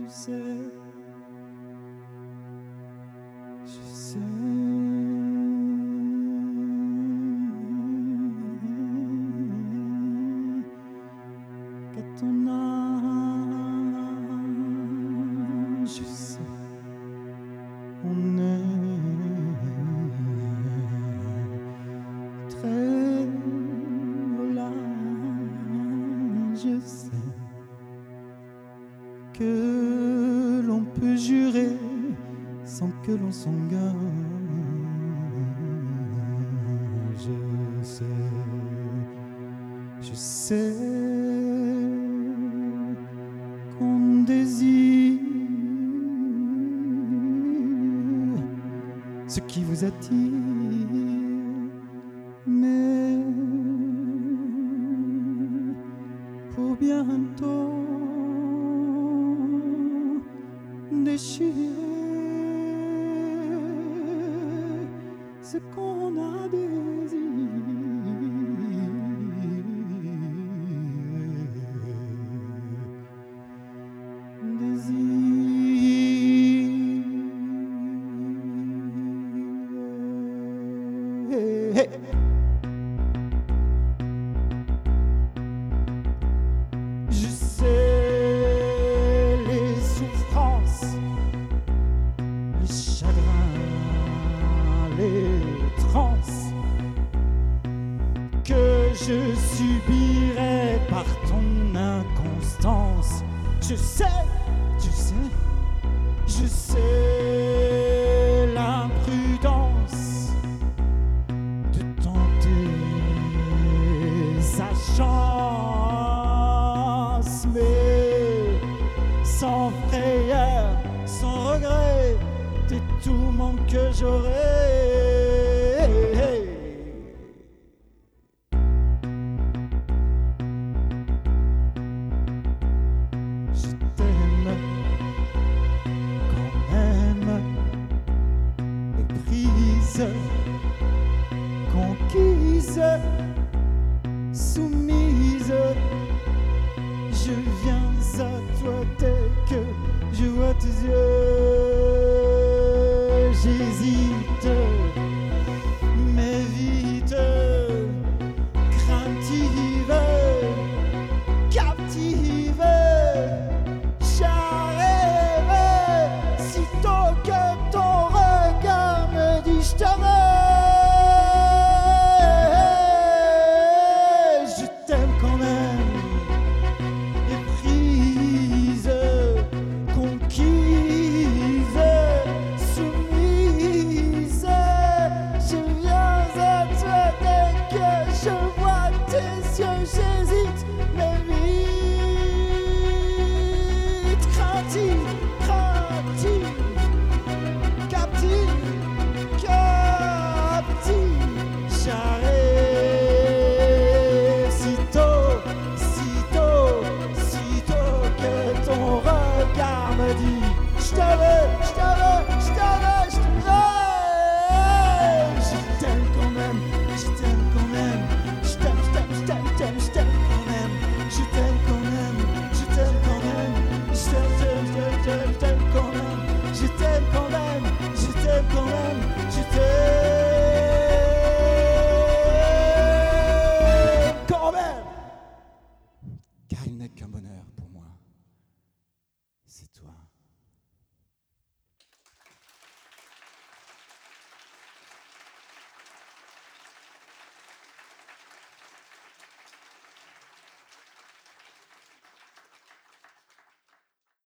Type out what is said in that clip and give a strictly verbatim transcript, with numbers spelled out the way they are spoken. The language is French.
sais, je sais qu'à ton âge, je sais, on est très là, je sais que l'on peut jurer sans que l'on s'engage. Je sais, je sais qu'on désire ce qui vous attire, mais pour bientôt déchirer ce qu'on a désiré. Désiré. Je sais les souffrances, les chagrins, les transes que je subirai par ton inconstance. Je sais, je sais, je sais l'imprudence de tenter sa chance, mais sans frayeur, sans regret, t'es tout mon que j'aurai. Je t'aime quand même, éprise, conquise, soumise. Je viens à toi dès que je vois tes yeux. J'hésite, mais vite, craintive, captive, j'arrive, sitôt que ton regard me dit je t'aime. Je t'aime quand même, éprise, conquise, soumise. Je viens à toi dès que je vois tes yeux. J'hésite, mais vite, craintive, craintive, captive, captive. J'arrive, sitôt, sitôt, sitôt que ton regard me dit je te veux, je te veux, je te veux, je te veux. Je t'aime quand même, je t'aime quand même, je t'aime, je t'aime, je t'aime, je t'aime, je t'aime quand même, je t'aime quand même, je t'aime quand même, je t'aime, je t'aime, je t'aime, je t'aime quand même, je t'aime quand même, je t'aime quand même, je t'aime quand même. Car il n'est qu'un bonheur pour moi, c'est toi.